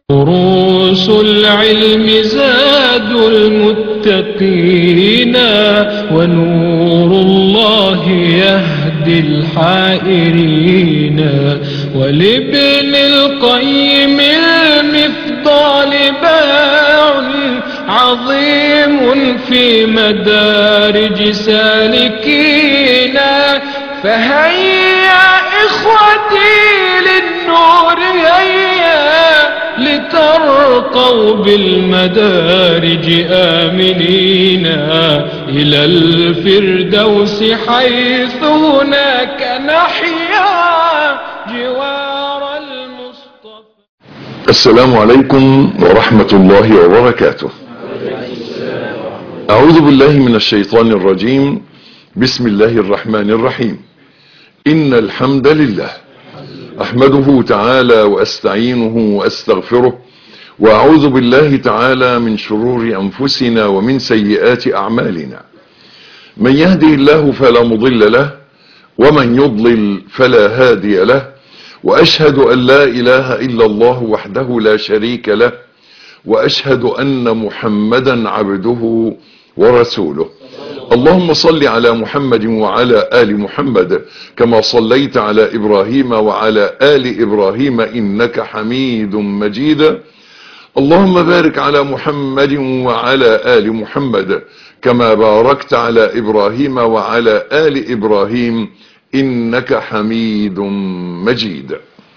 دروس العلم زاد المتقين ونور الله يهدي الحائرين ولابن القيم المفضال باع عظيم في مدارج سالكين فهيا إخوتي للنور هيا لترقوا بالمدارج آمنين إلى الفردوس حيث هناك نحيا جوار المصطفى. السلام عليكم ورحمة الله وبركاته. أعوذ بالله من الشيطان الرجيم. بسم الله الرحمن الرحيم. إن الحمد لله أحمده تعالى وأستعينه وأستغفره وأعوذ بالله تعالى من شرور أنفسنا ومن سيئات أعمالنا. من يهده الله فلا مضل له ومن يضلل فلا هادي له، وأشهد أن لا إله إلا الله وحده لا شريك له، وأشهد أن محمدا عبده ورسوله. اللهم صل على محمد وعلى آل محمد كما صليت على إبراهيم وعلى آل إبراهيم إنك حميد مجيد. اللهم بارك على محمد وعلى آل محمد كما باركت على إبراهيم وعلى آل إبراهيم إنك حميد مجيد.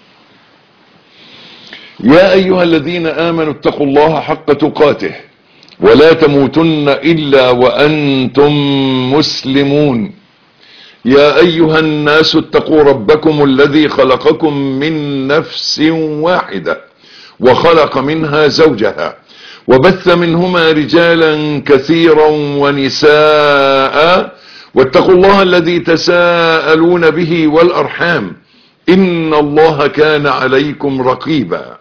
يا أيها الذين آمنوا اتقوا الله حق تقاته ولا تموتن إلا وأنتم مسلمون. يا أيها الناس اتقوا ربكم الذي خلقكم من نفس واحدة وخلق منها زوجها وبث منهما رجالا كثيرا ونساء، واتقوا الله الذي تساءلون به والأرحام إن الله كان عليكم رقيبا.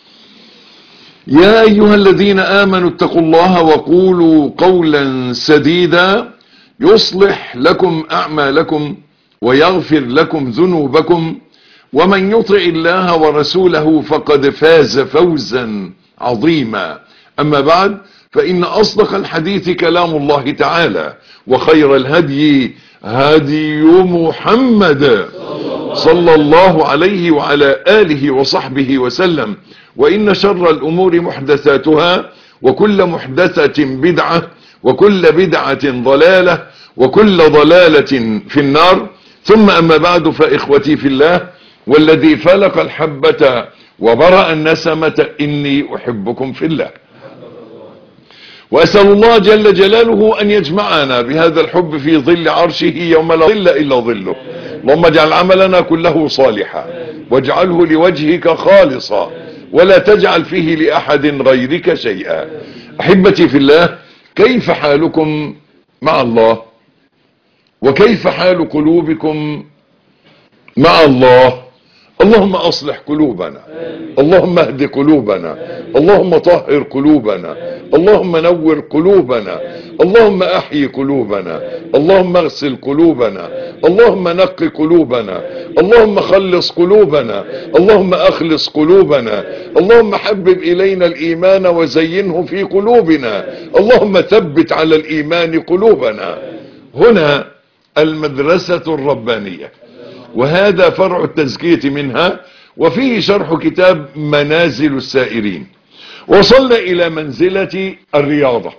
يا أيها الذين آمنوا اتقوا الله وقولوا قولا سديدا يصلح لكم أعمالكم ويغفر لكم ذنوبكم، ومن يطع الله ورسوله فقد فاز فوزا عظيما. أما بعد، فإن أصدق الحديث كلام الله تعالى، وخير الهدي هدي محمد صلى الله عليه وعلى آله وصحبه وسلم، وإن شر الأمور محدثاتها، وكل محدثة بدعة، وكل بدعة ضلالة، وكل ضلالة في النار. ثم أما بعد، فإخوتي في الله والذي فلق الحبة وبرأ النسمة إني أحبكم في الله، وأسأل الله جل جلاله أن يجمعنا بهذا الحب في ظل عرشه يوم لا ظل إلا ظله. اللهم اجعل عملنا كله صالحا واجعله لوجهك خالصا ولا تجعل فيه لأحد غيرك شيئا. أحبتي في الله، كيف حالكم مع الله؟ وكيف حال قلوبكم مع الله؟ اللهم أصلح قلوبنا، اللهم اهد قلوبنا، اللهم طهر قلوبنا، اللهم نور قلوبنا، اللهم أحيي قلوبنا، اللهم اغسل قلوبنا، اللهم نقي قلوبنا، اللهم خلص قلوبنا، اللهم أخلص قلوبنا، اللهم حبب إلينا الإيمان وزينه في قلوبنا، اللهم ثبت على الإيمان قلوبنا. هنا المدرسة الربانية، وهذا فرع التزكية منها، وفيه شرح كتاب منازل السائرين. وصلنا إلى منزلة الرياضة،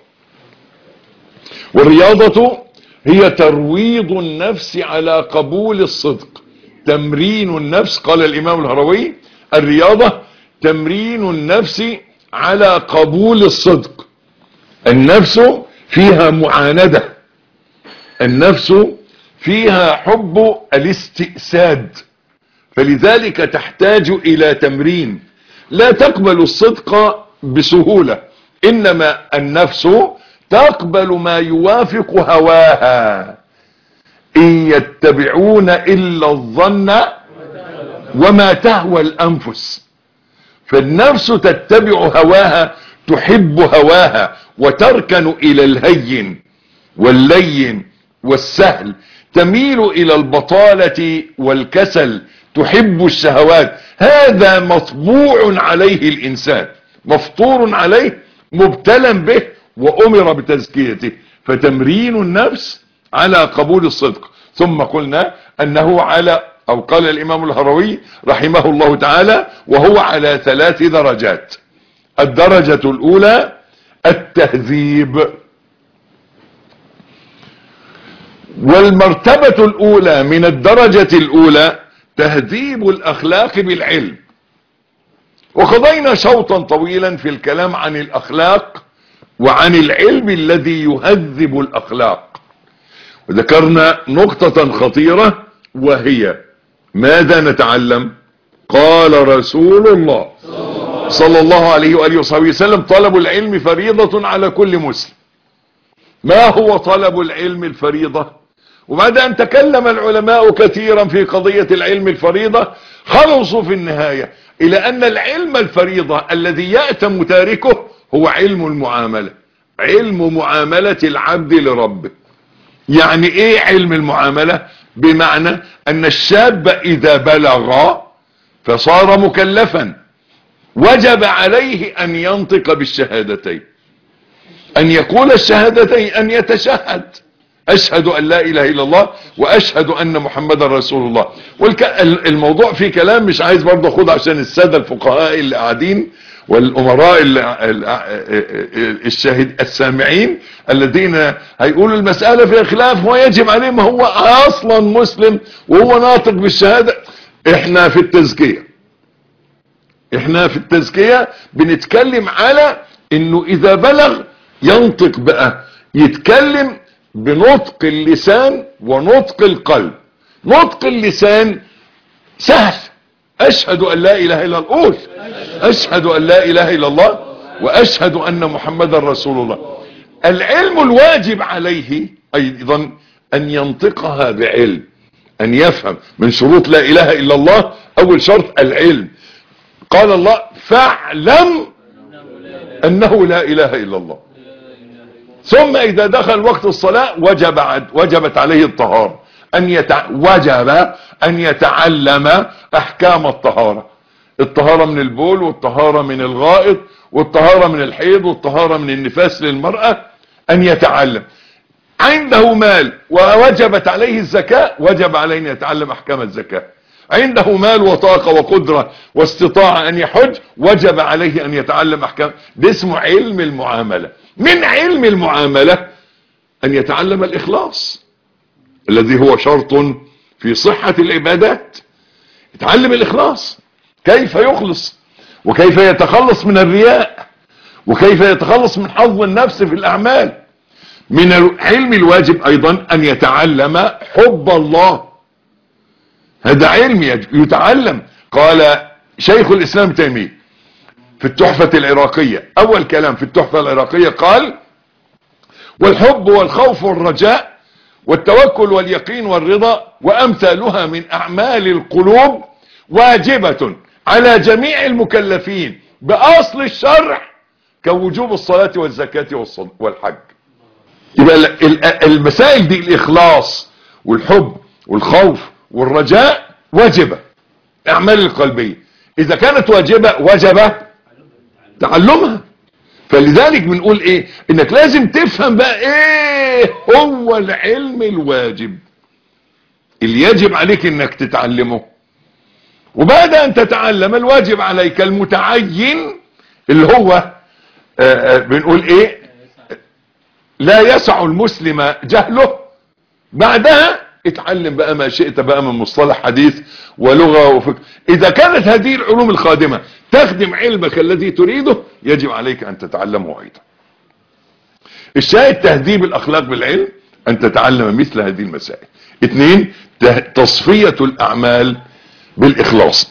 والرياضة هي ترويض النفس على قبول الصدق، تمرين النفس. قال الإمام الهروي: الرياضة تمرين النفس على قبول الصدق. النفس فيها معاندة، النفس فيها حب الاستئساد، فلذلك تحتاج إلى تمرين. لا تقبل الصدق بسهولة، إنما النفس تقبل ما يوافق هواها. إن يتبعون إلا الظن وما تهوى الأنفس. فالنفس تتبع هواها، تحب هواها وتركن إلى الهين واللين والسهل، تميل إلى البطالة والكسل، تحب الشهوات. هذا مطبوع عليه الإنسان. مفطور عليه مبتلى به وأمر بتزكيته، فتمرين النفس على قبول الصدق. ثم قلنا أنه على، أو قال الإمام الهروي رحمه الله تعالى، وهو على 3 درجات. الدرجة الأولى التهذيب، والمرتبة الأولى من الدرجة الأولى تهذيب الأخلاق بالعلم. وقضينا شوطا طويلا في الكلام عن الأخلاق وعن العلم الذي يهذب الأخلاق، وذكرنا نقطة خطيرة وهي ماذا نتعلم؟ قال رسول الله صلى الله عليه وآله وصحبه وسلم: طلب العلم فريضة على كل مسلم. ما هو طلب العلم الفريضة؟ وبعد أن تكلم العلماء كثيرا في قضية العلم الفريضة، خلصوا في النهاية إلى أن العلم الفريضة الذي يأتم تاركه هو علم المعاملة، علم معاملة العبد لربه. يعني ايه علم المعاملة؟ بمعنى أن الشاب إذا بلغ فصار مكلفا وجب عليه أن ينطق بالشهادتين، أن يقول الشهادتين، أن يتشهد: أشهد أن لا إله إلا الله وأشهد أن محمد رسول الله. الموضوع فيه كلام مش عايز برضه أخذ عشان السادة الفقهاء اللي قاعدين والأمراء السامعين الذين هيقولوا المسألة فيها خلاف ويجب عليهم، هو أصلا مسلم وهو ناطق بالشهادة. احنا في التزكية بنتكلم على انه اذا بلغ ينطق بقى، يتكلم بنطق اللسان ونطق القلب. نطق اللسان سهل: أشهد أن لا إله إلا الله، قول أشهد أن لا إله إلا الله وأشهد أن محمد رسول الله. العلم الواجب عليه أيضا أن ينطقها بعلم، أن يفهم. من شروط لا إله إلا الله أول شرط العلم. قال الله: فاعلم أنه لا إله إلا الله. ثم إذا دخل وقت الصلاة وجبت عليه الطهارة، وجب أن يتعلم أحكام الطهارة: الطهارة من البول، والطهارة من الغائط، والطهارة من الحيض، والطهارة من النفاس للمرأة. أن يتعلم. عنده مال ووجبت عليه الزكاة، وجب عليه أن يتعلم أحكام الزكاة. عنده مال وطاقة وقدرة واستطاع أن يحج، وجب عليه أن يتعلم أحكام. ده اسمه علم المعاملة. من علم المعاملة أن يتعلم الإخلاص الذي هو شرط في صحة العبادات. يتعلم الإخلاص، كيف يخلص، وكيف يتخلص من الرياء، وكيف يتخلص من حظ النفس في الأعمال. من العلم الواجب أيضا أن يتعلم حب الله. هذا علم يتعلم. قال شيخ الإسلام ابن تيمية في التحفة العراقية، أول كلام في التحفة العراقية، قال: والحب والخوف والرجاء والتوكل واليقين والرضا وأمثالها من أعمال القلوب واجبة على جميع المكلفين بأصل الشرع كوجوب الصلاة والزكاة والحج. يبقى المسائل دي، الإخلاص والحب والخوف والرجاء، واجبة، أعمال القلبية. إذا كانت واجبة وجب تعلمها. فلذلك بنقول ايه؟ انك لازم تفهم بقى ايه هو العلم الواجب اللي يجب عليك انك تتعلمه. وبعد ان تتعلم الواجب عليك المتعين اللي هو بنقول ايه؟ لا يسع المسلم جهله. بعدها اتعلم بقى ما شئت بقى من مصطلح حديث ولغة وفقه. اذا كانت هذه العلوم الخادمة تخدم علمك الذي تريده، يجب عليك ان تتعلمه ايضا. الشاهد تهذيب الاخلاق بالعلم، ان تتعلم مثل هذه المسائل. 2 تصفية الاعمال بالاخلاص.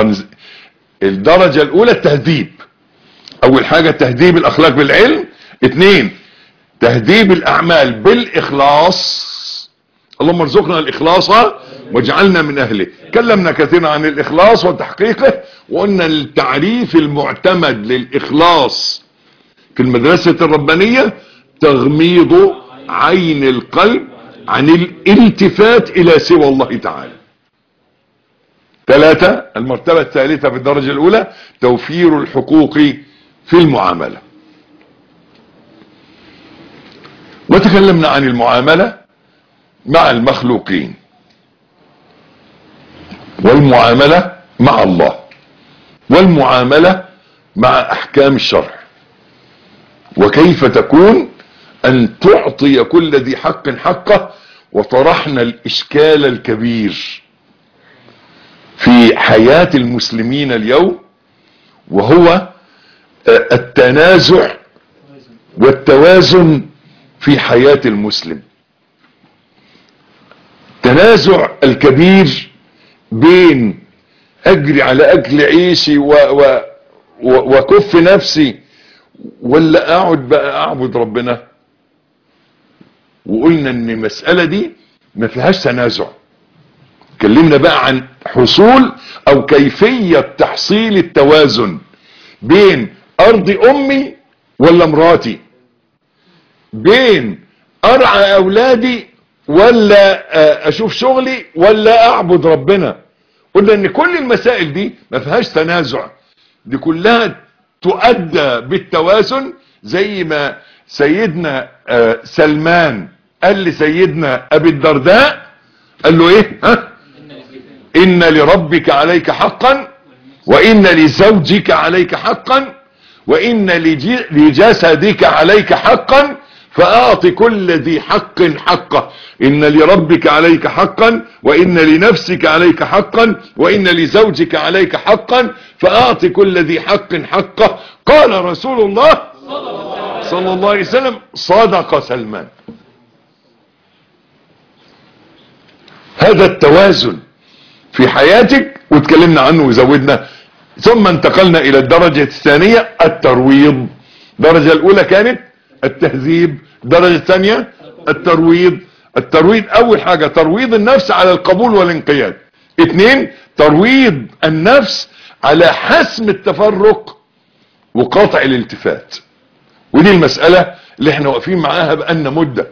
الدرجة الاولى التهذيب. اول حاجة تهذيب الاخلاق بالعلم. 2 تهذيب الاعمال بالاخلاص. اللهم ارزقنا الاخلاص واجعلنا من اهله. تكلمنا كثيرا عن الاخلاص وتحقيقه، وقلنا التعريف المعتمد للاخلاص في المدرسة الربانية تغميض عين القلب عن الالتفات الى سوى الله تعالى. 3 المرتبة الثالثة في الدرجة الاولى توفير الحقوق في المعاملة. وتكلمنا عن المعاملة مع المخلوقين والمعاملة مع الله والمعاملة مع احكام الشرع، وكيف تكون ان تعطي كل ذي حق حقه. وطرحنا الاشكال الكبير في حياة المسلمين اليوم، وهو التنازع والتوازن في حياة المسلم. تنازع الكبير بين اجري على اكل عيشي وكف نفسي، ولا اقعد بقى اعبد ربنا. وقلنا ان المسألة دي ما فيهاش تنازع. اتكلمنا بقى عن حصول او كيفية تحصيل التوازن بين ارض امي ولا مراتي، بين ارعى اولادي ولا اشوف شغلي ولا اعبد ربنا. قلنا ان كل المسائل دي ما فيهاش تنازع، دي كلها تؤدى بالتوازن. زي ما سيدنا سلمان قال لسيدنا ابي الدرداء، قال له ايه؟ ان لربك عليك حقا، وان لزوجك عليك حقا، وان لجسدك عليك حقا، فاعط كل ذي حق حقه. ان لربك عليك حقا، وان لنفسك عليك حقا، وان لزوجك عليك حقا، فاعط كل ذي حق حقه. قال رسول الله صلى الله عليه وسلم: صدق سلمان. هذا التوازن في حياتك واتكلمنا عنه وزودنا. ثم انتقلنا الى الدرجة الثانية، الترويض. الدرجة الاولى كانت التهذيب، الدرجة الثانية الترويض. الترويض اول حاجة ترويض النفس على القبول والانقياد. 2 ترويض النفس على حسم التفرق وقطع الالتفات. ودي المسألة اللي احنا واقفين معاها بقالنا مدة.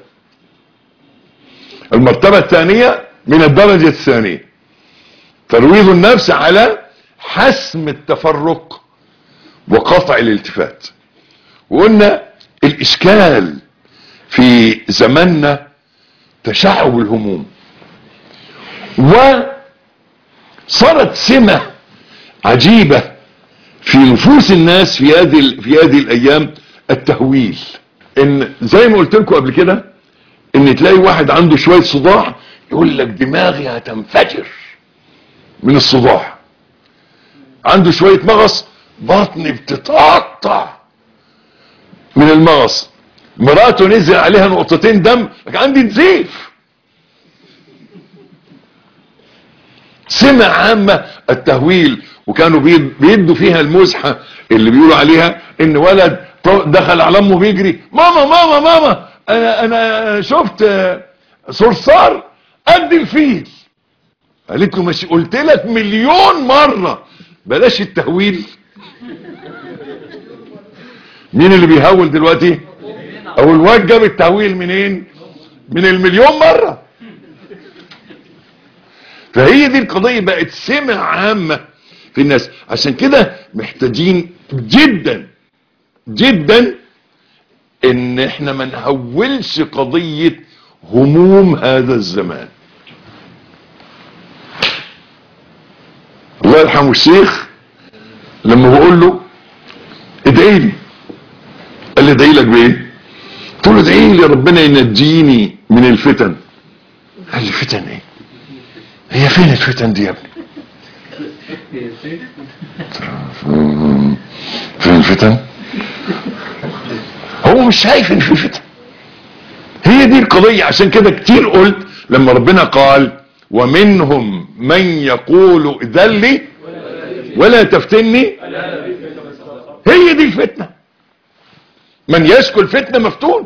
المرتبة الثانية من الدرجة الثانية ترويض النفس على حسم التفرق وقطع الالتفات. وقلنا الاشكال في زماننا تشعب الهموم، وصارت سمة عجيبة في نفوس الناس في هذه الايام، التهويل. ان زي ما قلت لكم قبل كده، ان تلاقي واحد عنده شوية صداع يقول لك دماغي هتنفجر من الصداع، عنده شوية مغص بطني بتتقطع من المغص، مراته نزل عليها نقطتين دم عندي نزيف. سمة عامة التهويل. وكانوا بيدوا فيها المزحة اللي بيقولوا عليها ان ولد دخل على امه بيجري: ماما ماما ماما انا شفت صرصار قد الفيل. قالت له: ماشي قلت لك مليون مرة بلاش التهويل. مين اللي بيهول دلوقتي؟ او الواد جاب التهويل منين؟ من المليون مرة. فهي دي القضية، بقت سمة عامة في الناس. عشان كده محتاجين جدا جدا ان احنا ما نهولش قضية هموم هذا الزمان. الله يرحمه الشيخ لما بقول له ادعي لي، قال لي ادعي لك بايه؟ قلت له ادعي لي ربنا ينجيني من الفتن. قال لي فتن ايه؟ هي فين الفتن دي يا ابني؟ فين الفتن؟ هو مش شايف ان في فتن. هي دي القضية. عشان كده كتير قلت لما ربنا قال: ومنهم من يقول ائذن لي ولا تفتني، هي دي الفتنة. من يشكو الفتنة مفتون،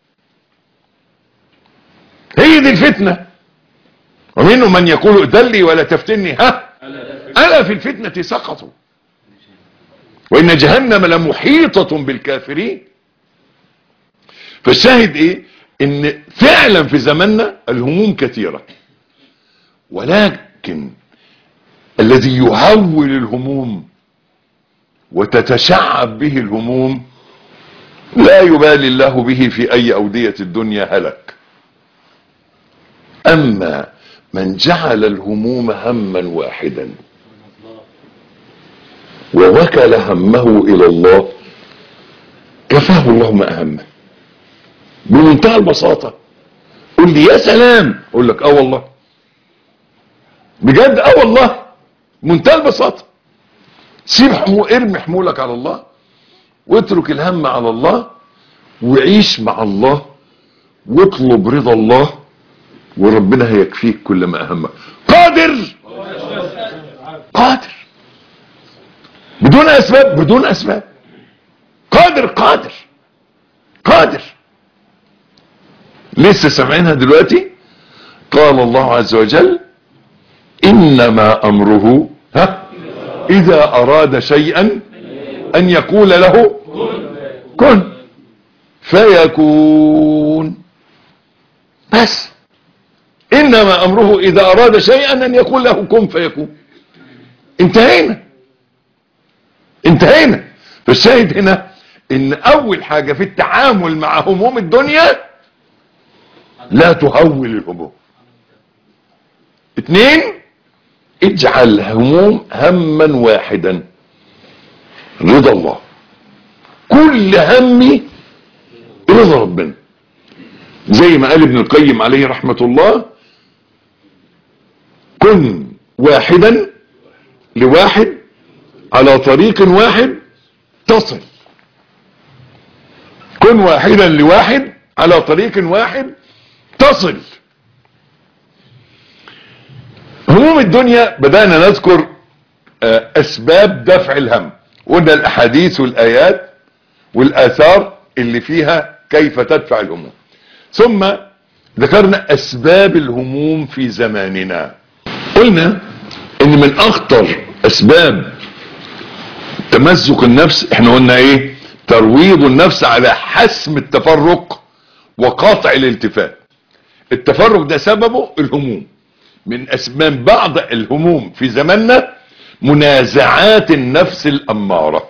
هي دي الفتنة. ومنهم من يقول ائذن لي ولا تفتني، ألا في الفتنة سقطوا وإن جهنم لمحيطة بالكافرين. فالشاهد ايه؟ ان فعلا في زماننا الهموم كثيرة، ولكن الذي يهول الهموم وتتشعب به الهموم لا يبالي الله به في اي اودية الدنيا هلك. اما من جعل الهموم هما واحدا ووكل همه الى الله كفاه الله ما اهمه. بمنتهى البساطة. قل لي يا سلام، اقول لك اه والله بجد، اه والله منتهى البساطة. سيب ارمي حمولك على الله واترك الهم على الله وعيش مع الله واطلب رضا الله وربنا هيكفيك كل ما اهمك. قادر قادر بدون اسباب، بدون اسباب. قادر قادر قادر. لسه سامعينها دلوقتي. قال الله عز وجل انما امره اذا اراد شيئا ان يقول له كن فيكون. بس انما امره اذا اراد شيئا ان يقول له كن فيكون. انتهينا انتهينا. فالشاهد هنا ان اول حاجة في التعامل مع هموم الدنيا لا تهول الهموم. 2 اجعل هموم هما واحدا رضا الله. كل همي رضا ربنا. زي ما قال ابن القيم عليه رحمة الله كن واحدا لواحد على طريق واحد تصل. كن واحدا لواحد على طريق واحد تصل. هموم الدنيا بدأنا نذكر اسباب دفع الهم. قلنا الاحاديث والايات والاثار اللي فيها كيف تدفع الهموم. ثم ذكرنا اسباب الهموم في زماننا. قلنا ان من اخطر اسباب تمزق النفس، احنا قلنا ايه؟ ترويض النفس على حسم التفرق وقاطع الالتفات. التفرق ده سببه الهموم. من اسباب بعض الهموم في زماننا منازعات النفس الاماره.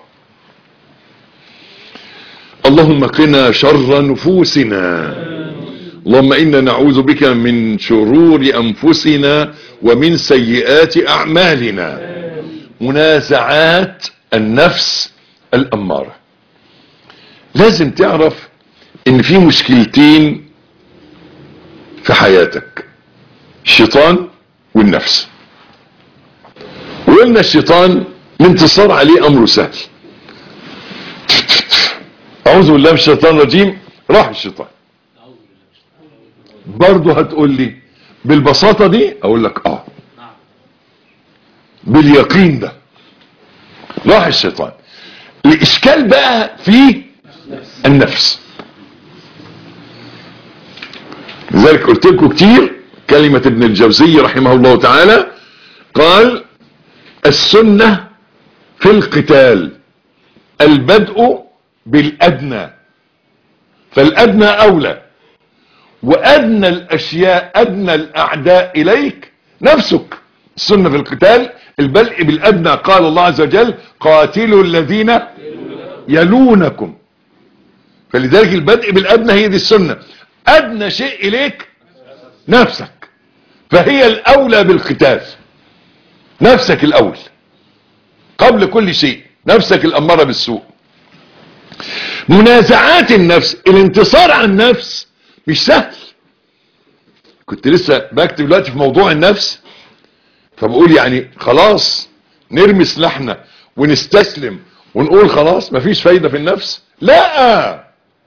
اللهم قنا شر نفوسنا. اللهم انا نعوذ بك من شرور انفسنا ومن سيئات اعمالنا. منازعات النفس الاماره. لازم تعرف ان في مشكلتين في حياتك: الشيطان والنفس. وقلنا الشيطان الانتصار عليه امره سهل. اعوذ بالله من الشيطان الرجيم، راح الشيطان. برضه هتقول لي بالبساطة دي؟ اقول لك اه باليقين ده راح الشيطان. الاشكال بقى في النفس. لذلك قلت لكم كتير كلمة ابن الجوزي رحمه الله تعالى قال السنة في القتال البدء بالأدنى، فالأدنى أولى، وأدنى الأشياء أدنى الأعداء إليك نفسك. السنة في القتال البدء بالأدنى. قال الله عز وجل قاتلوا الذين يلونكم. فلذلك البدء بالأدنى هي دي السنة. أدنى شيء إليك نفسك، فهي الأولى بالقتال. نفسك الأول قبل كل شيء، نفسك الأمارة بالسوء. منازعات النفس، الانتصار على النفس مش سهل. كنت لسه بكتب دلوقتي في موضوع النفس، فبقول يعني خلاص نرمي سلاحنا ونستسلم ونقول خلاص مفيش فايدة في النفس. لا،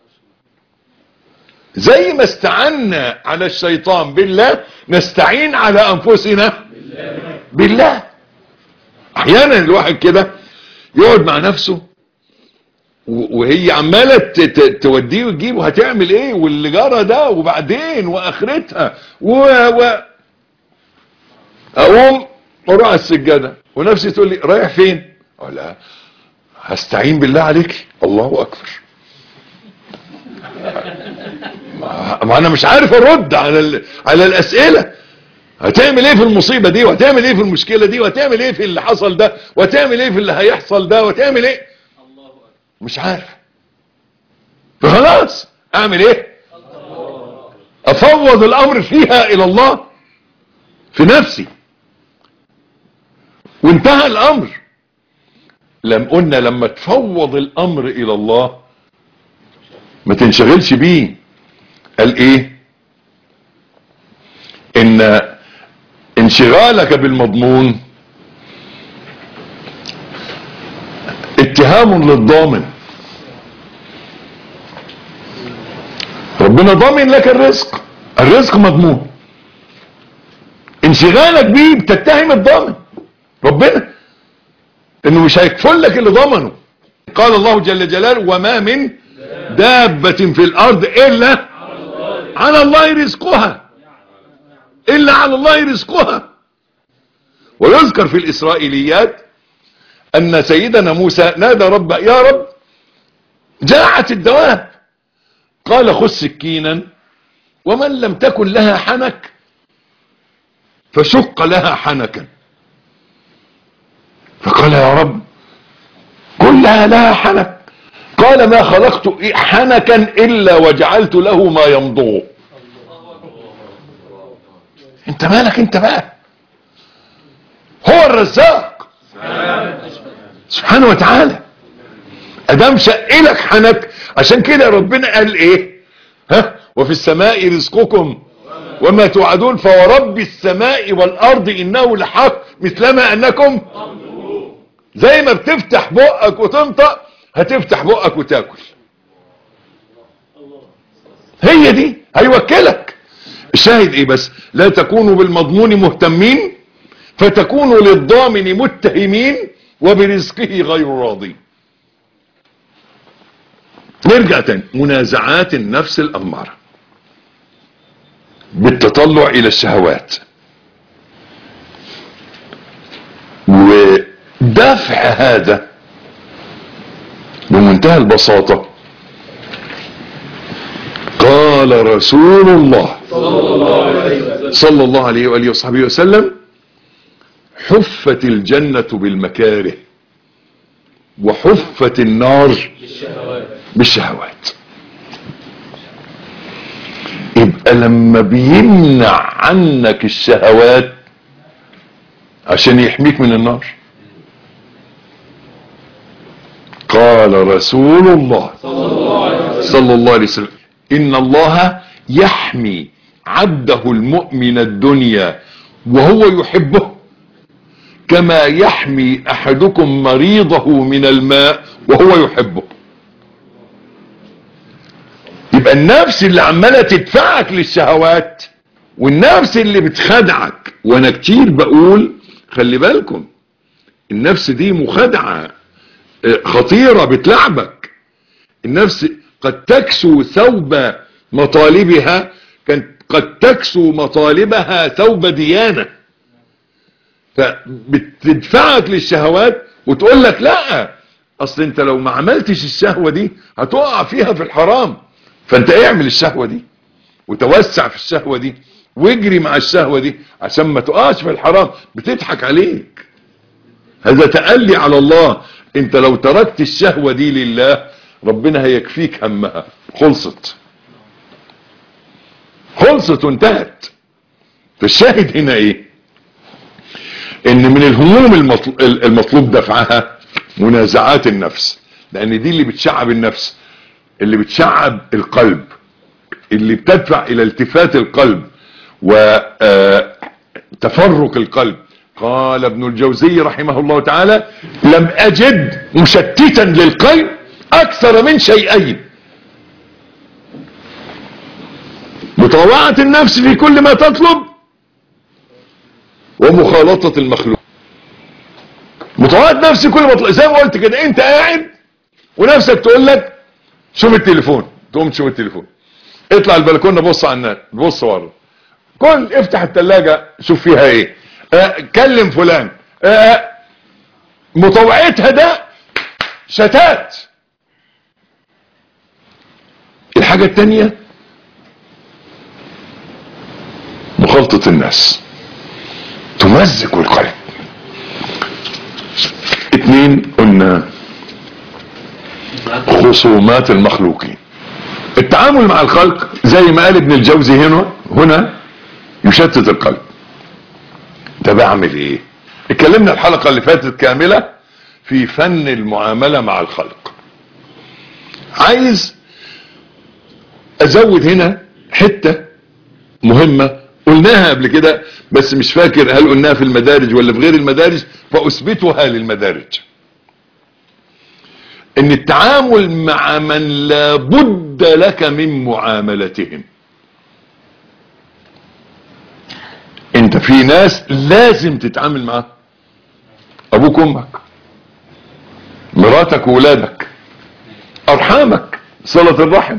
زي ما استعنا على الشيطان بالله نستعين على انفسنا بالله. احيانا الواحد كده يقعد مع نفسه وهي عمالة توديه وتجيبه، هتعمل ايه واللي جرى ده وبعدين واخرتها اقوم واروح على السجادة ونفسي تقول لي رايح فين؟ اقول لها هستعين بالله عليك. الله اكبر. ما انا مش عارف ارد على الاسئلة. هتعمل ايه في المصيبة دي، وهتعمل ايه في المشكلة دي، وهتعمل ايه في اللي حصل ده، وهتعمل ايه في اللي هيحصل ده، وهتعمل ايه؟ مش عارف. فخلاص اعمل ايه؟ افوض الامر فيها الى الله في نفسي، وانتهى الامر. قلنا لما تفوض الامر الى الله ما تنشغلش بيه. قال ايه؟ ان انشغالك بالمضمون اتهام للضامن. ربنا ضامن لك الرزق، الرزق مضمون. انشغالك بيه بتتهم الضامن ربنا انه مش هيكفل لك اللي ضمنه. قال الله جل جلاله وما من دابة في الارض الا على الله رزقها، الا على الله رزقها. ويذكر في الاسرائيليات ان سيدنا موسى نادى ربه يا رب جاعت الدواب، قال خذ سكينا ومن لم تكن لها حنك فشق لها حنكا. فقال يا رب كلها لها حنك، قال ما خلقت حنكا الا وجعلت له ما يمضغه. انت مالك انت بقى؟ هو الرزاق سبحانه وتعالى ادام شقلك حنك. عشان كده ربنا قال ايه؟ وفي السماء رزقكم وما توعدون فورب السماء والارض انه لحق مثلما انكم. زي ما بتفتح بقك وتنطق هتفتح بقك وتاكل. هي دي هيوكلك. الشاهد ايه بس؟ لا تكونوا بالمضمون مهتمين فتكونوا للضامن متهمين وبرزقه غير راضين. نرجع تاني. منازعات النفس الأمارة بالتطلع الى الشهوات ودفع هذا بمنتهى البساطة. قال رسول الله صلى الله عليه وآله وصحبه وسلم حفت الجنة بالمكاره وحفت النار بالشهوات. يبقى لما بيمنع عنك الشهوات عشان يحميك من النار. قال رسول الله صلى الله عليه وسلم إن الله يحمي عبده المؤمن الدنيا وهو يحبه كما يحمي أحدكم مريضه من الماء وهو يحبه. يبقى النفس اللي عمالة تدفعك للشهوات والنفس اللي بتخدعك، وانا كتير بقول خلي بالكم النفس دي مخادعة خطيرة بتلعبك. النفس قد تكسو ثوب مطالبها، قد تكسو مطالبها ثوب ديانة، فبتدفعك للشهوات وتقول لك لا اصل انت لو ما عملتش الشهوة دي هتقع فيها في الحرام، فانت اعمل الشهوة دي وتوسع في الشهوة دي واجري مع الشهوة دي عشان ما تقعش في الحرام. بتضحك عليك. هذا تألي على الله. انت لو تركت الشهوة دي لله ربنا هيكفيك همها. خلصت وانتهت. فالشاهد هنا ايه؟ ان من الهموم المطلوب دفعها منازعات النفس، لان دي اللي بتشعب النفس، اللي بتشعب القلب، اللي بتدفع الى التفات القلب وتفرق القلب. قال ابن الجوزي رحمه الله تعالى لم اجد مشتتا للقلب اكثر من شيئين: مطاوعة النفس في كل ما تطلب ومخالطة المخلوق. مطاوعة نفس كل ما تطلب، زي ما قلت كده انت قاعد ونفسك تقول لك شوف التليفون، تقوم تشوف التليفون، اطلع البلكونه بص على الناس، بص ورا، كل افتح الثلاجه شوف فيها ايه، كلم فلان. مطوعتها ده شتات. الحاجه الثانيه مخالطه الناس. يمزق القلب. 2 قلنا خصومات المخلوقين. التعامل مع الخلق زي ما قال ابن الجوزي هنا يشتت القلب. ده بعمل ايه؟ اتكلمنا الحلقة اللي فاتت كاملة في فن المعاملة مع الخلق. عايز ازود هنا حتة مهمة قلناها قبل كده، بس مش فاكر هل قلناها في المدارج ولا في غير المدارج، فاثبتها للمدارج. ان التعامل مع من لا بد لك من معاملتهم. انت في ناس لازم تتعامل معاها، ابوك امك، مراتك وولادك، ارحامك، صلة الرحم،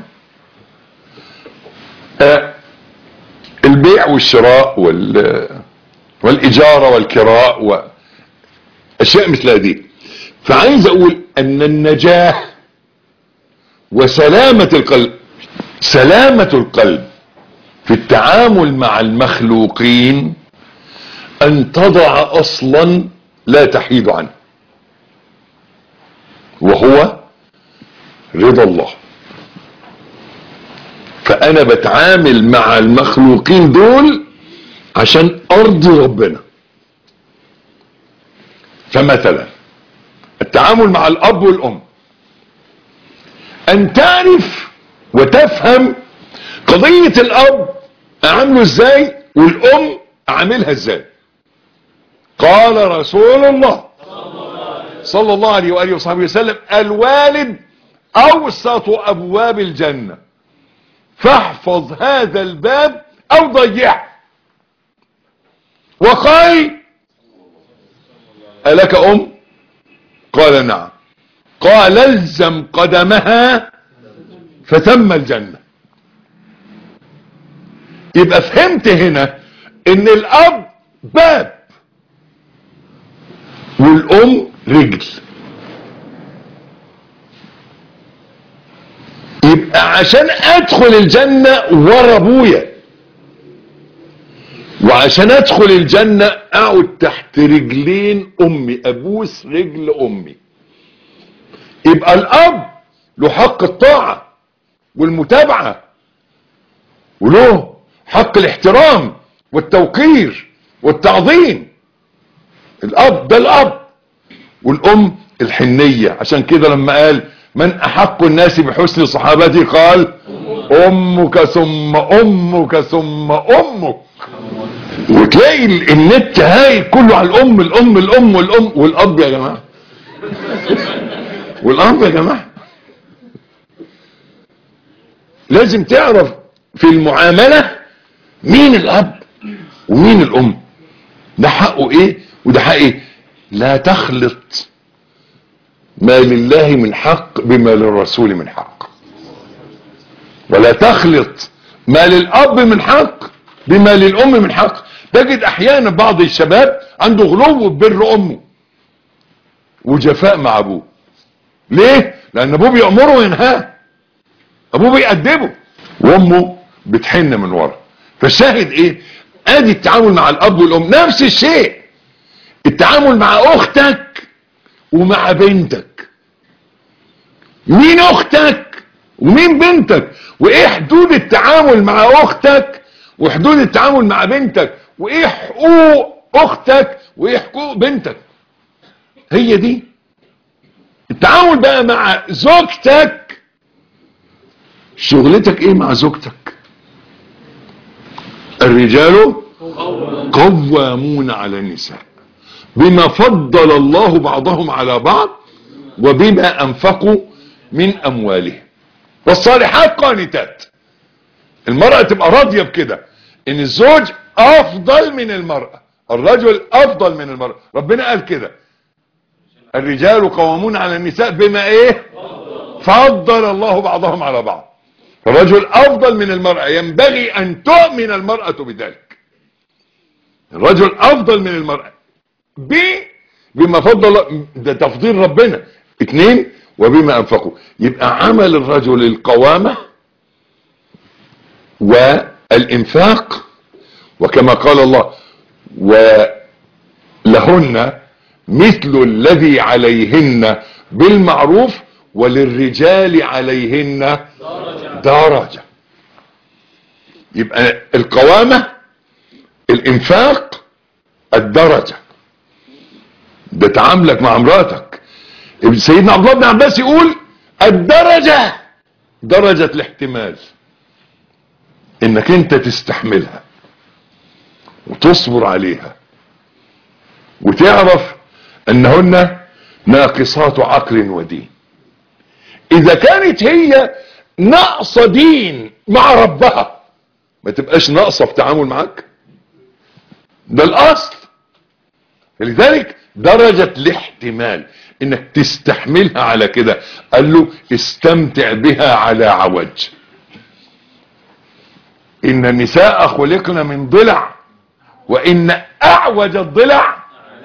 البيع والشراء والاجارة والكراء واشياء مثل هذه. فعايز اقول ان النجاة وسلامة القلب، سلامة القلب في التعامل مع المخلوقين ان تضع اصلا لا تحيد عنه، وهو رضا الله. فانا بتعامل مع المخلوقين دول عشان ارضي ربنا. فمثلا التعامل مع الاب والام، ان تعرف وتفهم قضية الاب اعمله ازاي والام اعملها ازاي. قال رسول الله صلى الله عليه وآله وصحبه وسلم: الوالد اوسط ابواب الجنة، فاحفظ هذا الباب او ضيعه. وقال: ألك ام؟ قال: نعم. قال: الزم قدمها فتم الجنة. يبقى فهمت هنا ان الاب باب والام رجل. يبقى عشان ادخل الجنة ورا ابويا، وعشان ادخل الجنة اقعد تحت رجلين امي، ابوس رجل امي. يبقى الاب له حق الطاعة والمتابعة، وله حق الاحترام والتوقير والتعظيم. الاب ده الاب، والام الحنية. عشان كده لما قال: من احق الناس بحسن صحابتي؟ قال: امك ثم امك ثم امك. وتلاقي النت هاي كله على الام الام الام والام والاب يا جماعة. والاب يا جماعة لازم تعرف في المعاملة مين الاب ومين الام، ده حقه ايه وده حق ايه. لا تخلط ما لله من حق بما للرسول من حق، ولا تخلط ما للاب من حق بما للام من حق. تجد احيانا بعض الشباب عنده غلو ببر امه وجفاء مع ابوه. ليه؟ لان ابوه بيأمره وينهاه، ابوه بيأدبه وامه بتحن من ورا. فالشاهد ايه؟ ادي التعامل مع الاب والام. نفس الشيء التعامل مع اختك ومع بنتك. مين اختك ومين بنتك، وايه حدود التعامل مع اختك وحدود التعامل مع بنتك، وايه حقوق اختك وايه حقوق بنتك. هي دي التعامل. بقى مع زوجتك، شغلتك ايه مع زوجتك؟ الرجال قوامون على النساء بما فضل الله بعضهم على بعض وبما انفقوا من اموالهم. والصالحات قانتات. المرأة تبقى راضية بكده، ان الزوج افضل من المرأة، الرجل افضل من المرأة. ربنا قال كده: الرجال قوامون على النساء بما ايه؟ فضل الله بعضهم على بعض. الرجل افضل من المرأة، ينبغي ان تؤمن المرأة بذلك. الرجل افضل من المرأة بما فضل، ده تفضيل ربنا. 2 وبما انفقوا. يبقى عمل الرجل القوامة والانفاق، وكما قال الله: لهن مثل الذي عليهن بالمعروف وللرجال عليهن درجة. يبقى القوامة، الانفاق، الدرجة. ده تعاملك مع امراتك. سيدنا عبد الله بن عباس يقول الدرجة درجة الاحتمال، انك انت تستحملها وتصبر عليها وتعرف انهن ناقصات عقل ودين. اذا كانت هي ناقصة دين مع ربها ما تبقاش ناقصة في تعامل معك، ده الاصل. لذلك درجة الاحتمال انك تستحملها على كده. قال له استمتع بها على عوج. ان النساء خلقن من ضلع وان اعوج الضلع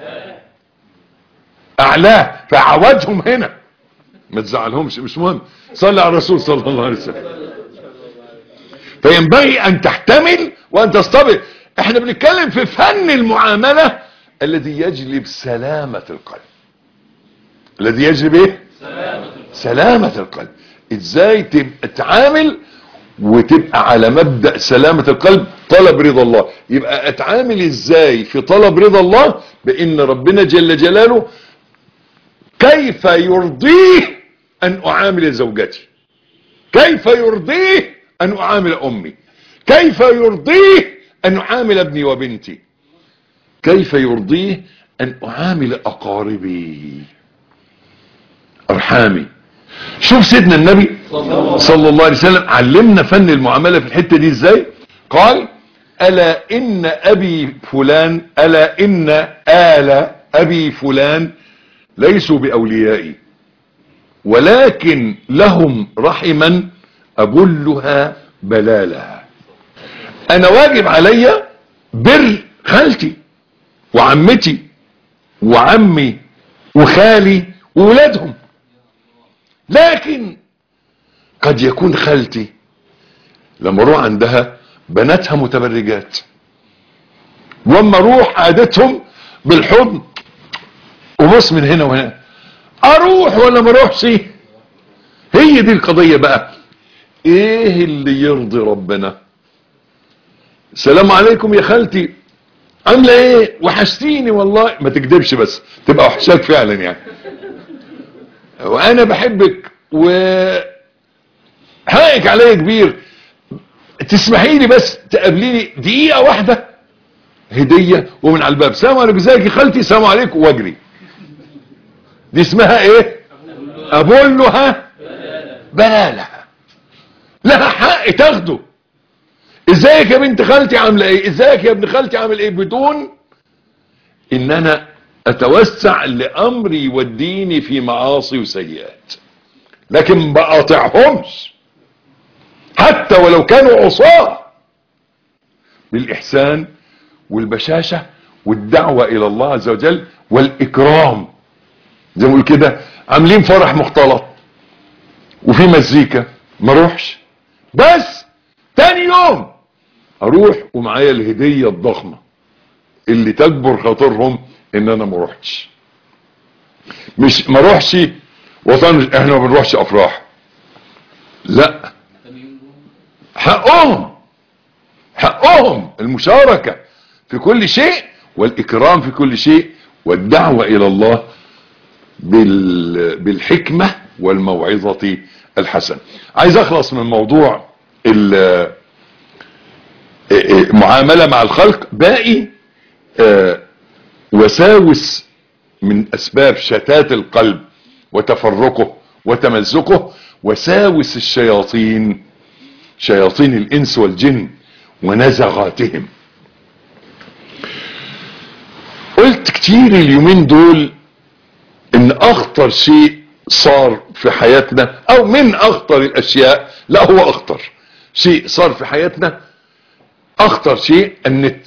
اعلاه، فعوجهم هنا ما تزعلهمش، مش مهم. صلى على الرسول صلى الله عليه وسلم. فينبغي ان تحتمل وان تصطبر. احنا بنتكلم في فن المعاملة الذي يجلب سلامة القلب. الذي يجلب ايه؟ سلامة القلب. ازاي تبقى تعامل وتبقى على مبدأ سلامة القلب، طلب رضا الله. يبقى اتعامل ازاي في طلب رضا الله؟ بان ربنا جل جلاله كيف يرضيه ان اعامل زوجتي، كيف يرضيه ان اعامل امي، كيف يرضيه ان اعامل ابني وبنتي، كيف يرضيه ان اعامل اقاربي، ارحامي. شوف سيدنا النبي صلى الله عليه وسلم علمنا فن المعاملة في الحتة دي ازاي. قال الا ان ابي فلان، الا ان آل ابي فلان ليسوا باوليائي ولكن لهم رحما ابلها بلالها. انا واجب علي بر خالتي وعمتي وعمي وخالي وولادهم، لكن قد يكون خالتي لما اروح عندها بناتها متبرجات، واما اروح عادتهم بالحضن وبص من هنا وهنا، اروح ولا ما اروحش؟ هي دي القضية بقى. ايه اللي يرضي ربنا؟ السلام عليكم يا خالتي، عامله ايه؟ وحشتيني والله. ما تكذبش بس تبقى وحشاك فعلا يعني. وانا بحبك وحقك عليا كبير، تسمحي لي بس تقابليني دقيقة واحدة هدية ومن على الباب سلام عليكم ازيك يا خالتي، السلام عليكم، واجري. دي اسمها ايه؟ ابلها بلالها. لها حق تاخده. ازيك يا بنت خالتي عامله ايه؟ ازيك يا ابن خالتي عامل ايه؟ بدون ان انا اتوسع لامري يوديني في معاصي وسيئات. لكن بقاطعهمش حتى ولو كانوا عصاة، بالاحسان والبشاشة والدعوة الى الله عز وجل والاكرام. زي ما بقول كده عاملين فرح مختلط وفي مزيكا، ما اروحش، بس تاني يوم اروح ومعايا الهدية الضخمة اللي تجبر خاطرهم ان انا ما اروحش. مش ما اروحش وطن، احنا ما بنروحش افراح، لا، حقهم، حقهم المشاركة في كل شيء والاكرام في كل شيء والدعوة الى الله بالحكمة والموعظة الحسنة. عايز اخلص من موضوع المعاملة مع الخلق. باقي وساوس من اسباب شتات القلب وتفرقه وتمزقه، وساوس الشياطين، شياطين الانس والجن ونزغاتهم. قلت كتير اليومين دول ان اخطر شيء صار في حياتنا، او من اخطر الاشياء، لا هو اخطر شيء صار في حياتنا، اخطر شيء النت،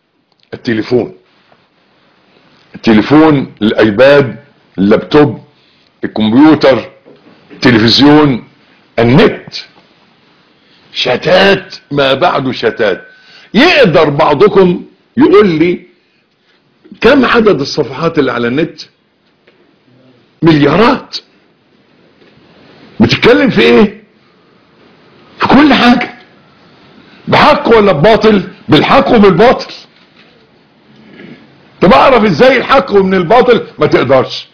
التليفون، الايباد، اللابتوب، الكمبيوتر، التلفزيون، النت. شتات ما بعده شتات. يقدر بعضكم يقول لي كم عدد الصفحات اللي على النت؟ مليارات. بتتكلم في ايه؟ في كل حاجة، بحق ولا بباطل؟ بالحق وبالباطل. طب اعرف ازاي الحق ومن الباطل؟ ما تقدرش.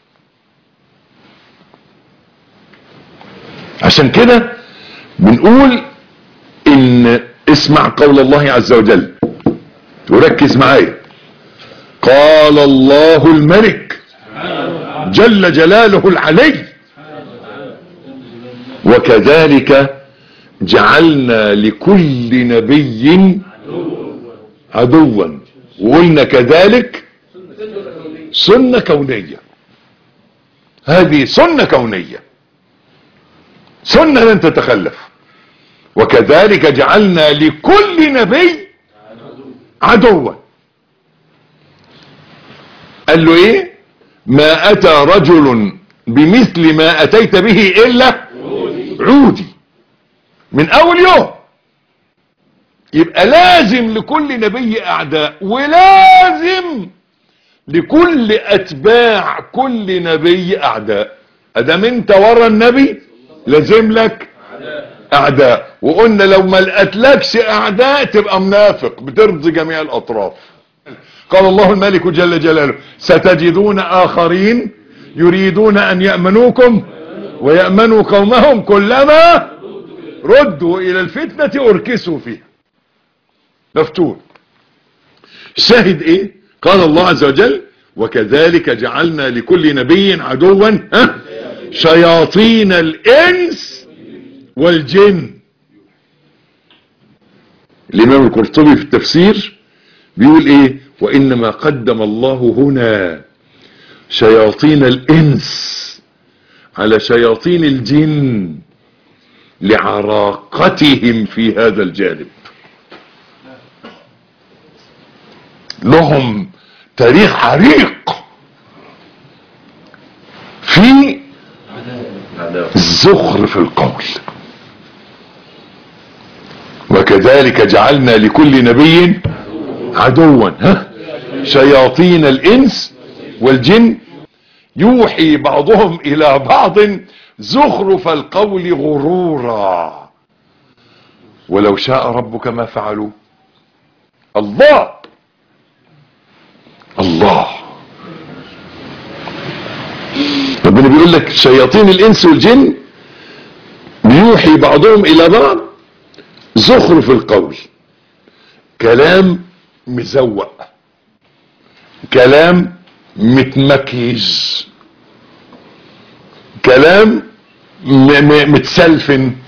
عشان كده بنقول ان اسمع قول الله عز وجل وركز معايا. قال الله الملك جل جلاله العلي وكذلك جعلنا لكل نبي عدوا. وقلنا كذلك سنة كونية. هذه سنة كونية، سنة لن تتخلف. وكذلك جعلنا لكل نبي عدوا. قال له ايه؟ ما اتى رجل بمثل ما اتيت به الا عودي. من اول يوم يبقى لازم لكل نبي اعداء، ولازم لكل اتباع كل نبي اعداء. ادام انت ورا النبي لازم لك اعداء. وقلنا لو ما لقتلكش اعداء تبقى منافق بترضي جميع الاطراف. قال الله الملك جل جلاله ستجدون اخرين يريدون ان يأمنوكم ويأمنوا قومهم كلما ردوا الى الفتنة اركسوا فيها. مفتون. شاهد ايه؟ قال الله عز وجل وكذلك جعلنا لكل نبي عدوا شياطين الانس والجن. الامام القرطبي في التفسير بيقول ايه؟ وانما قدم الله هنا شياطين الانس على شياطين الجن لعراقتهم في هذا الجانب. لهم تاريخ عريق في زخرف القول. وكذلك جعلنا لكل نبي عدوا شياطين الانس والجن يوحي بعضهم الى بعض زخرف القول غرورا ولو شاء ربك ما فعلوا. الله ربنا بيقول لك شياطين الانس والجن بيوحي بعضهم الى بعض زخرف القول. كلام مزوق، كلام متمكيج، كلام متسلفن.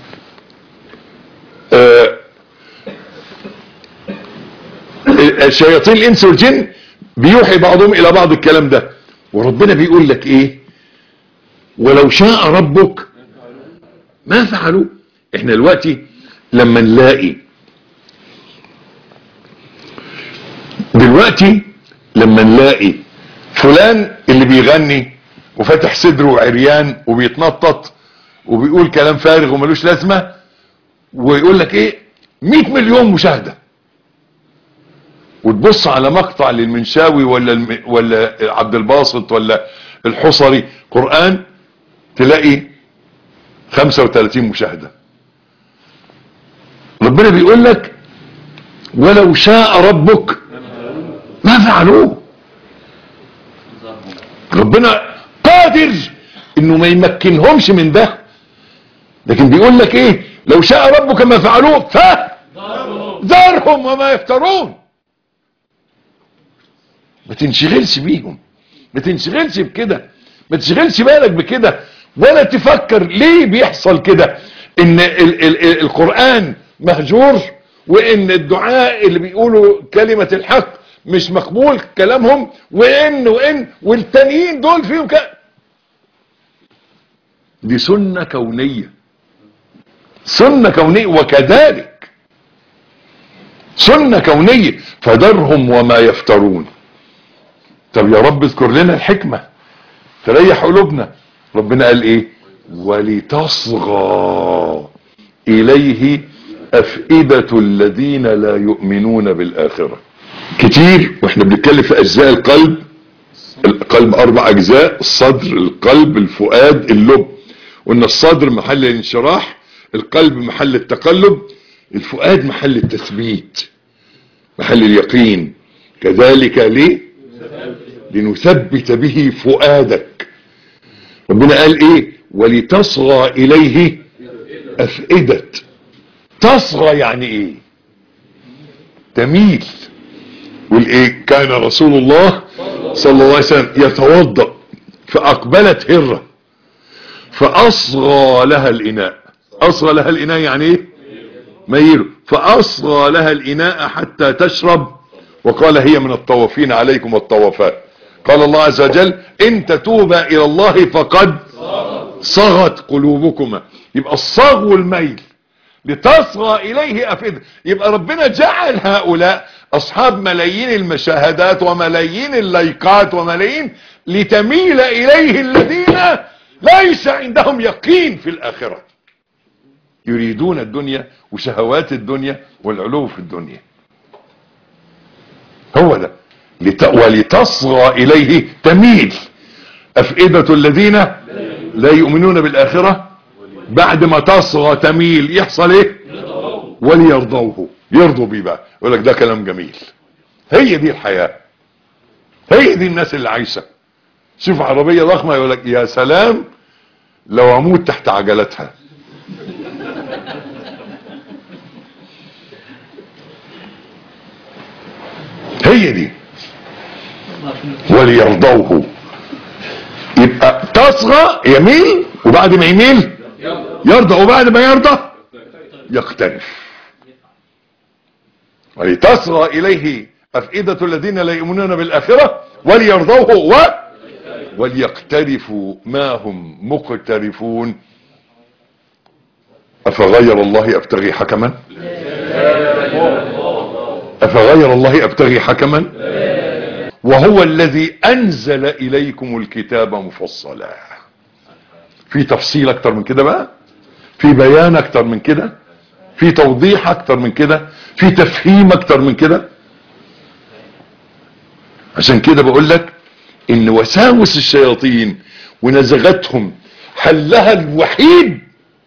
شياطين الانس والجن بيوحي بعضهم الى بعض الكلام ده. وربنا بيقول لك ايه؟ ولو شاء ربك ما فعلوا. احنا دلوقتي لما نلاقي فلان اللي بيغني وفتح صدره عريان وبيتنطط وبيقول كلام فارغ وملوش لازمة ويقول لك ايه 100 مليون مشاهدة، وتبص على مقطع للمنشاوي ولا عبد الباسط ولا الحصري قرآن تلاقي 35 مشاهدة. ربنا بيقول لك ولو شاء ربك ما فعلوه. ربنا قادر انه ما يمكنهمش من ده، لكن بيقول لك ايه؟ لو شاء ربك ما فعلوه فذرهم وما يفترون. ما تنشغلش بيهم، ما تنشغلش بكده، ما تشغلش بالك بكده، ولا تفكر ليه بيحصل كده. ان القرآن مهجور، وان الدعاء اللي بيقولوا كلمة الحق مش مقبول كلامهم، وان والتانيين دول فيهم دي سنة كونية، سنة كونية. وكذلك سنة كونية فذرهم وما يفترون. طب يا رب اذكر لنا الحكمة تريح قلوبنا. ربنا قال ايه؟ ولتصغى اليه افئدة الذين لا يؤمنون بالاخرة. كتير واحنا بنتكلم في اجزاء القلب. القلب 4 اجزاء: الصدر، القلب، الفؤاد، اللب. قلنا الصدر محل الانشراح، القلب محل التقلب، الفؤاد محل التثبيت، محل اليقين. كذلك لنثبت به فؤادك. ربنا قال ايه؟ ولتصغى اليه افئدة. تصغى يعني ايه؟ تميل. والايه؟ كان رسول الله صلى الله عليه وسلم يتوضأ فاقبلت هرة فاصغى لها الاناء. اصغى لها الاناء يعني ايه؟ ميله. فاصغى لها الاناء حتى تشرب، وقال هي من الطوافين عليكم والطوافات. قال الله عز وجل ان تتوبا الى الله فقد صغت قلوبكما. يبقى الصغو الميل. لتصغى اليه افئدة. يبقى ربنا جعل هؤلاء اصحاب ملايين المشاهدات وملايين اللايكات وملايين لتميل اليه الذين ليس عندهم يقين في الاخرة، يريدون الدنيا وشهوات الدنيا والعلو في الدنيا. هو ده ولتصغى اليه تميل افئدة الذين لا يؤمنون بالاخرة. بعد ما تصغى تميل يحصل ايه؟ وليرضوه. يرضوا بيه بقى، يقول لك ده كلام جميل. هي دي الحياة، هي دي الناس اللي عايشة. شوف عربية ضخمة يقول لك يا سلام لو اموت تحت عجلتها. هي دي وليرضوه. يبقى تصغى يميل، وبعد ما يميل يرضى، وبعد ما يرضى يقترف. ولتصغى اليه افئدة الذين لا يؤمنون بالاخرة وليرضوه وليقترفوا ما هم مقترفون. افغير الله ابتغي حكما؟ افغير الله ابتغي حكما وهو الذي انزل اليكم الكتاب مفصلا. في تفصيل اكتر من كده بقى؟ في بيان اكتر من كده؟ في توضيح اكتر من كده؟ في تفهيم اكتر من كده؟ عشان كده بقول لك ان وساوس الشياطين ونزغتهم حلها الوحيد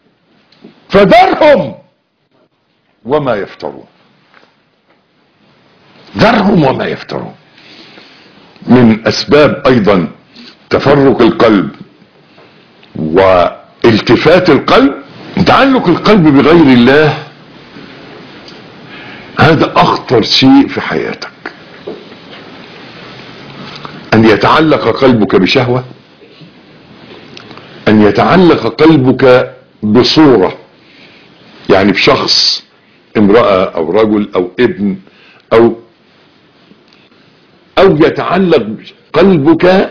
فذرهم وما يفترون. ذرهم وما يفترون. من اسباب ايضا تفرق القلب والتفات القلب تعلق القلب بغير الله. هذا اخطر شيء في حياتك، ان يتعلق قلبك بشهوة، ان يتعلق قلبك بصورة، يعني بشخص، امرأة او رجل او ابن او يتعلق قلبك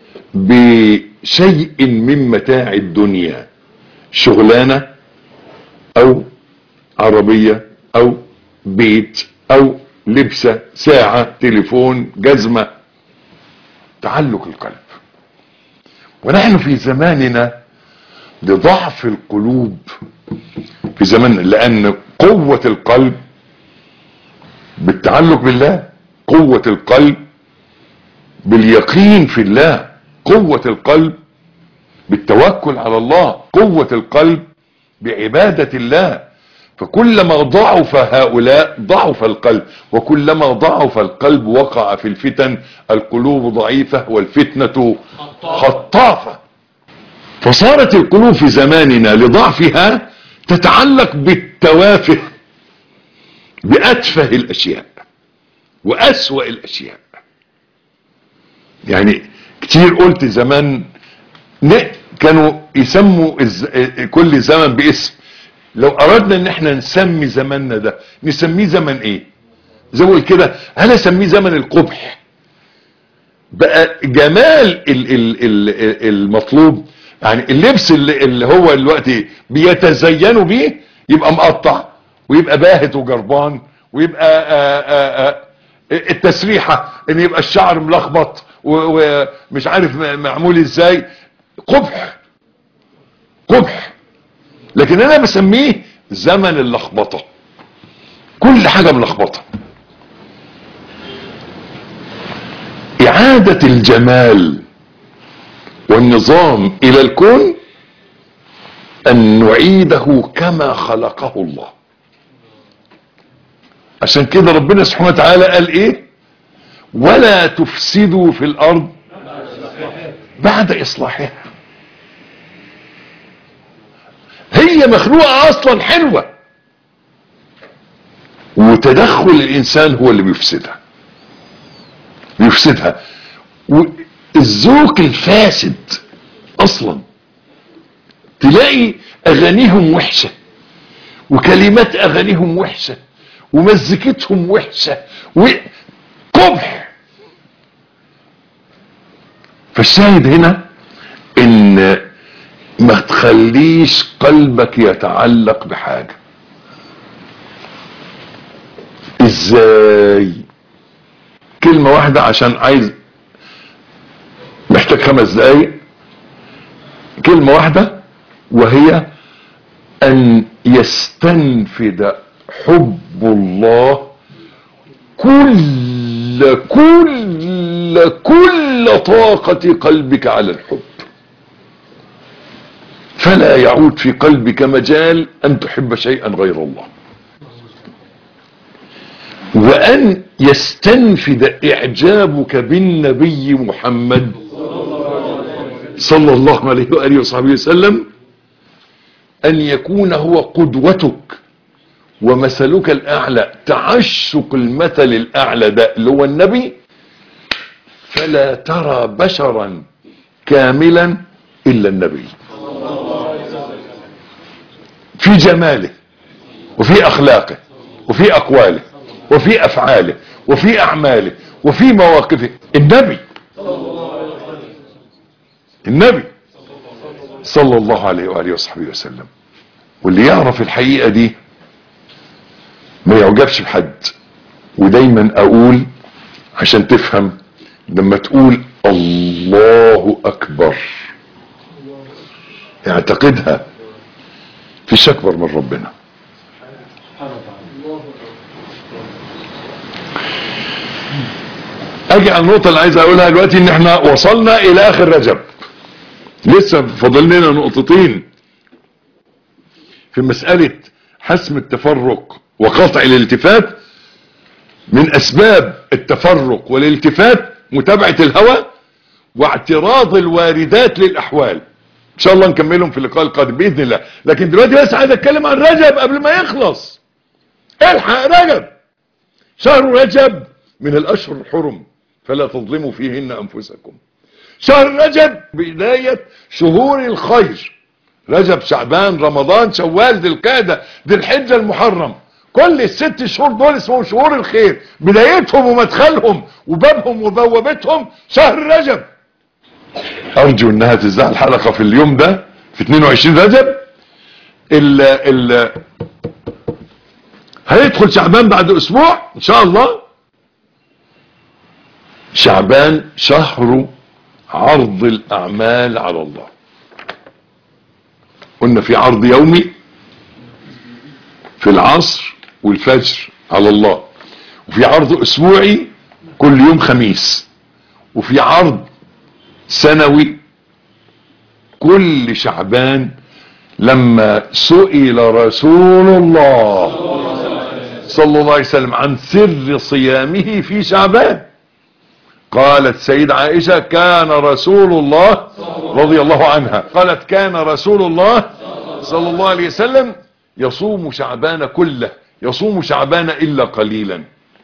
بشيء من متاع الدنيا، شغلانة او عربية او بيت او لبسة، ساعة، تليفون، جزمة. تعلق القلب. ونحن في زماننا لضعف القلوب في زمان، لان قوة القلب بالتعلق بالله، قوة القلب باليقين في الله، قوة القلب بالتوكل على الله، قوة القلب بعبادة الله. فكلما ضعف هؤلاء ضعف القلب، وكلما ضعف القلب وقع في الفتن. القلوب ضعيفة والفتنة خطافة. فصارت القلوب في زماننا لضعفها تتعلق بالتوافه، بأتفه الأشياء وأسوأ الأشياء. يعني كتير قلت زمان كانوا يسموا كل زمن باسم. لو اردنا ان احنا نسمي زماننا ده نسميه زمن ايه؟ زي ما قلت كده، هل اسميه زمن القبح؟ بقى جمال المطلوب، يعني اللبس اللي هو دلوقتي بيتزينوا بيه يبقى مقطع ويبقى باهت وجربان، ويبقى التسريحة ان يبقى الشعر ملخبط ومش عارف معمول ازاي. قبح قبح. لكن انا بسميه زمن اللخبطة. كل حاجة ملخبطة. إعادة الجمال والنظام إلى الكون أن نعيده كما خلقه الله. عشان كده ربنا سبحانه وتعالى قال إيه؟ ولا تفسدوا في الأرض بعد إصلاحها. هي مخلوقة أصلا حلوة، وتدخل الإنسان هو اللي بيفسدها. والذوق الفاسد أصلا تلاقي أغانيهم وحشة، وكلمات أغانيهم وحشة، ومزيكتهم وحشة، وقبح. فالشاهد هنا ان ما تخليش قلبك يتعلق بحاجة. ازاي؟ كلمة واحدة عشان محتاج 5 دقايق. كلمة واحدة، وهي ان يستنفد حب الله كل طاقة قلبك على الحب، فلا يعود في قلبك مجال ان تحب شيئا غير الله. وان يستنفد اعجابك بالنبي محمد صلى الله عليه وآله وصحبه وسلم، ان يكون هو قدوتك ومثلك الاعلى، تعشق المثل الاعلى ده اللي هو النبي. فلا ترى بشرا كاملا الا النبي، في جماله وفي اخلاقه وفي اقواله وفي افعاله وفي اعماله وفي مواقفه. النبي صلى الله عليه وآله وصحبه وسلم. واللي يعرف الحقيقة دي ما يعجبش بحد. ودايما اقول عشان تفهم، لما تقول الله اكبر اعتقدها، فيش اكبر من ربنا. اجي على النقطة اللي عايز اقولها دلوقتي، ان احنا وصلنا الى اخر رجب، لسه فاضل لنا نقطتين في مسألة حسم التفرق وقطع الالتفات. من اسباب التفرق والالتفات متابعة الهوى واعتراض الواردات للاحوال. ان شاء الله نكملهم في اللقاء القادم باذن الله. لكن دلوقتي بس عايز اتكلم عن رجب قبل ما يخلص. الحق رجب، شهر رجب من الاشهر الحرم، فلا تظلموا فيهن انفسكم. شهر رجب بداية شهور الخير، رجب شعبان رمضان شوال ذي القعدة ذي الحجة المحرم، كل ال6 شهور دول اسمهم شهور الخير، بدايتهم ومدخلهم وبابهم وبوابتهم شهر رجب. ارجو انها تذاع الحلقة في اليوم ده في 22 رجب. هيدخل شعبان بعد اسبوع ان شاء الله. شعبان شهر عرض الاعمال على الله. قلنا في عرض يومي في العصر والفجر على الله، وفي عرض اسبوعي كل يوم خميس، وفي عرض سنوي كل شعبان. لما سئل رسول الله صلى الله عليه وسلم عن سر صيامه في شعبان، قالت سيدة عائشة كان رسول الله رضي الله عنها، قالت كان رسول الله صلى الله عليه وسلم يصوم شعبان كله، يصوم شعبان إلا قليلا.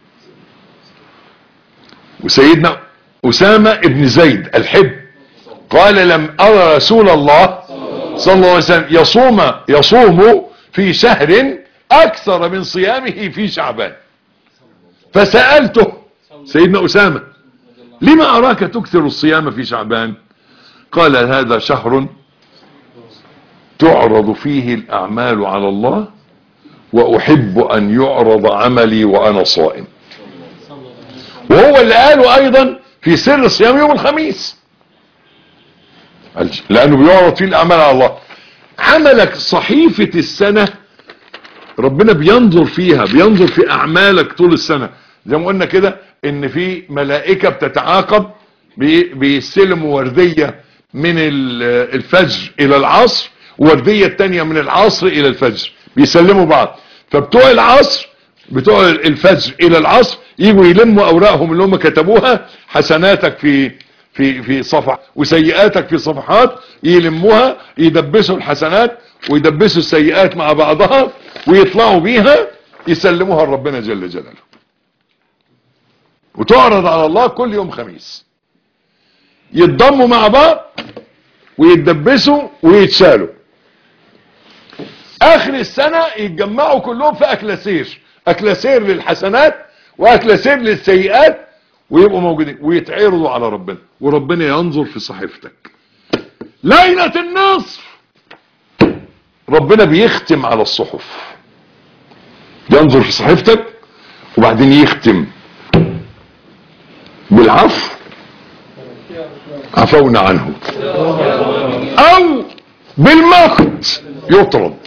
وسيدنا أسامة ابن زيد الحب قال لم أرى رسول الله صلى الله عليه وسلم يصوم في شهر أكثر من صيامه في شعبان. فسألته سيدنا أسامة لما أراك تكثر الصيام في شعبان؟ قال هذا شهر تعرض فيه الأعمال على الله، وأحب أن يعرض عملي وأنا صائم. وهو اللي قاله أيضا في سر صيام يوم الخميس، لأنه بيعرض فيه الأعمال على الله. عملك صحيفة السنة ربنا بينظر فيها، بينظر في أعمالك طول السنة. زي ما قلنا كده ان في ملائكة بتتعاقب بيستلموا وردية من الفجر الى العصر، ووردية التانية من العصر الى الفجر، بيسلموا بعض. فبتوع العصر بتوع الفجر الى العصر يجوا يلموا اوراقهم اللي هم كتبوها، حسناتك في صفحة وسيئاتك في صفحات، يلموها يدبسوا الحسنات ويدبسوا السيئات مع بعضها ويطلعوا بيها يسلموها لربنا جل جلاله، وتعرض على الله كل يوم خميس، يتضموا مع بعض ويتدبسوا ويتشالوا. اخر السنة يتجمعوا كلهم في اكلاسير، اكلاسير للحسنات واكلاسير للسيئات، ويبقوا موجودين ويتعرضوا على ربنا، وربنا ينظر في صحيفتك. ليلة النصر ربنا بيختم على الصحف، ينظر في صحيفتك وبعدين يختم بالعفو، عفونا عنه، او بالمقت يطرد.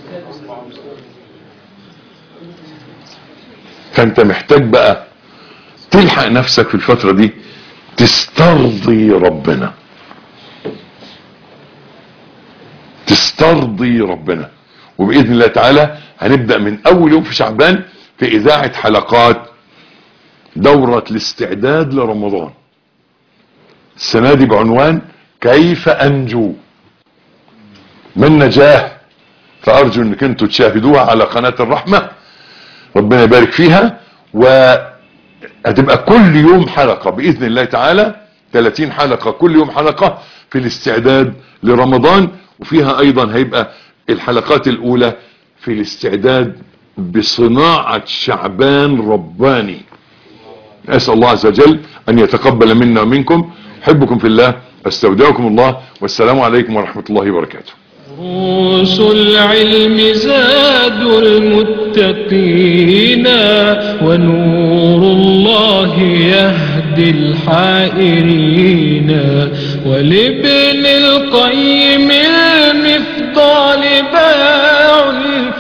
فانت محتاج بقى تلحق نفسك في الفترة دي، تسترضي ربنا، تسترضي ربنا. وبإذن الله تعالى هنبدأ من اول يوم في شعبان في اذاعة حلقات دورة الاستعداد لرمضان السنة دي بعنوان كيف انجو من نجاه. فارجو انك انتوا تشاهدوها على قناة الرحمة، ربنا يبارك فيها. وهتبقى كل يوم حلقة بإذن الله تعالى، 30 حلقة كل يوم حلقة في الاستعداد لرمضان. وفيها ايضا هيبقى الحلقات الاولى في الاستعداد بصناعة شعبان رباني. اسأل الله عز وجل ان يتقبل منا ومنكم. احبكم في الله، استودعكم الله، والسلام عليكم ورحمة الله وبركاته. دروس العلم زاد المتقين، ونور الله يهدي الحائرين، ولابن القيم